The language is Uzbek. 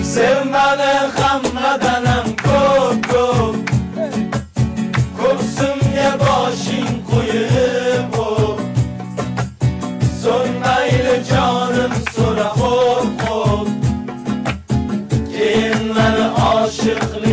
Sevmani hammadanam ko'p ko'ksimga boshing qo'yib so'nmayli jonim so'ra xo'p keyin mani oshiqlik